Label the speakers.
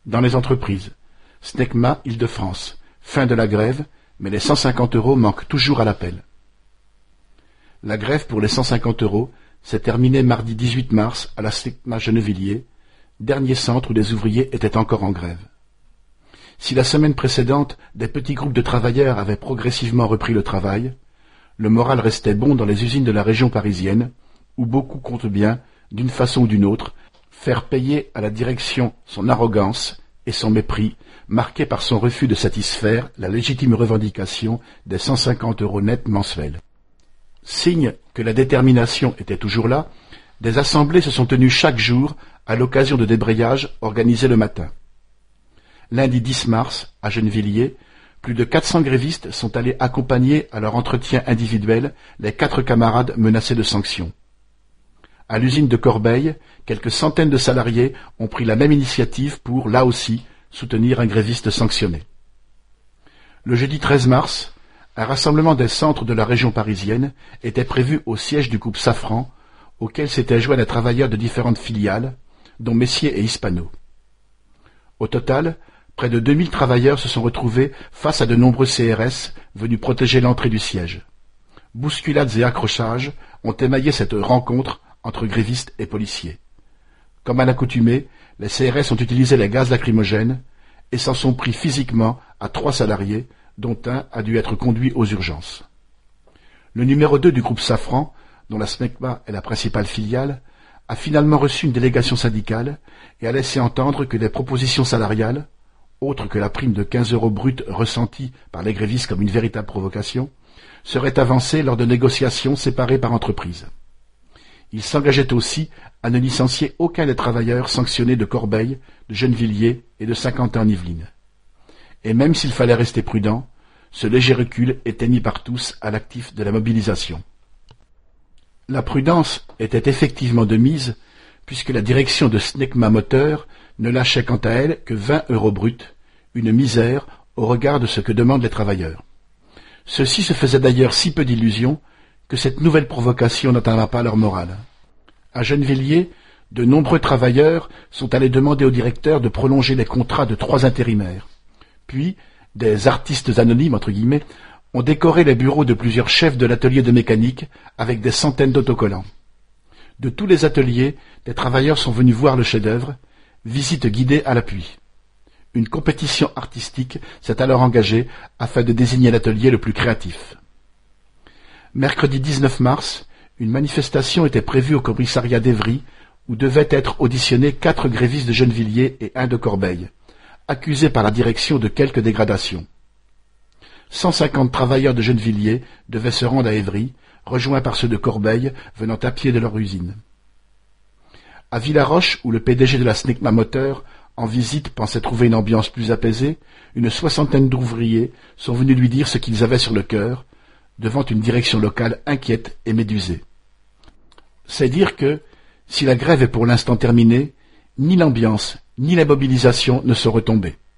Speaker 1: Dans les entreprises, SNECMA Île-de-France, fin de la grève, mais les 150 € manquent toujours à l'appel. La grève pour les 150 € s'est terminée mardi 18 mars à la SNECMA Gennevilliers, dernier centre où des ouvriers étaient encore en grève. Si la semaine précédente, des petits groupes de travailleurs avaient progressivement repris le travail, le moral restait bon dans les usines de la région parisienne, où beaucoup comptent bien, d'une façon ou d'une autre, faire payer à la direction son arrogance et son mépris, marqué par son refus de satisfaire la légitime revendication des 150 € nets mensuels. Signe que la détermination était toujours là, des assemblées se sont tenues chaque jour à l'occasion de débrayages organisés le matin. Lundi 10 mars, à Gennevilliers, plus de 400 grévistes sont allés accompagner à leur entretien individuel les 4 camarades menacés de sanctions. À l'usine de Corbeil, quelques centaines de salariés ont pris la même initiative pour, là aussi, soutenir un gréviste sanctionné. Le jeudi 13 mars, un rassemblement des centres de la région parisienne était prévu au siège du groupe Safran, auquel s'étaient joints des travailleurs de différentes filiales, dont Messier et Hispano. Au total, près de 2000 travailleurs se sont retrouvés face à de nombreux CRS venus protéger l'entrée du siège. Bousculades et accrochages ont émaillé cette rencontre entre grévistes et policiers. Comme à l'accoutumée, les CRS ont utilisé les gaz lacrymogènes et s'en sont pris physiquement à 3 salariés, dont un a dû être conduit aux urgences. Le numéro 2 du groupe Safran, dont la SNECMA est la principale filiale, a finalement reçu une délégation syndicale et a laissé entendre que des propositions salariales, autres que la prime de 15 € brut ressentie par les grévistes comme une véritable provocation, seraient avancées lors de négociations séparées par entreprise. Il s'engageait aussi à ne licencier aucun des travailleurs sanctionnés de Corbeil, de Gennevilliers et de Saint-Quentin-en-Yvelines. Et même s'il fallait rester prudent, ce léger recul était mis par tous à l'actif de la mobilisation. La prudence était effectivement de mise, puisque la direction de SNECMA Moteur ne lâchait quant à elle que 20 € bruts, une misère au regard de ce que demandent les travailleurs. Ceux-ci se faisaient d'ailleurs si peu d'illusions que cette nouvelle provocation n'atteindra pas leur morale. À Gennevilliers, de nombreux travailleurs sont allés demander au directeur de prolonger les contrats de 3 intérimaires. Puis, des artistes anonymes, entre guillemets, ont décoré les bureaux de plusieurs chefs de l'atelier de mécanique avec des centaines d'autocollants. De tous les ateliers, des travailleurs sont venus voir le chef-d'œuvre, visite guidée à l'appui. Une compétition artistique s'est alors engagée afin de désigner l'atelier le plus créatif. Mercredi 19 mars, une manifestation était prévue au commissariat d'Évry où devaient être auditionnés 4 grévistes de Gennevilliers et 1 de Corbeil, accusés par la direction de quelques dégradations. 150 travailleurs de Gennevilliers devaient se rendre à Évry, rejoints par ceux de Corbeil venant à pied de leur usine. À Villaroche, où le PDG de la SNECMA Moteur, en visite, pensait trouver une ambiance plus apaisée, une 60aine d'ouvriers sont venus lui dire ce qu'ils avaient sur le cœur, devant une direction locale inquiète et médusée. C'est dire que, si la grève est pour l'instant terminée, ni l'ambiance, ni la mobilisation ne sont retombées.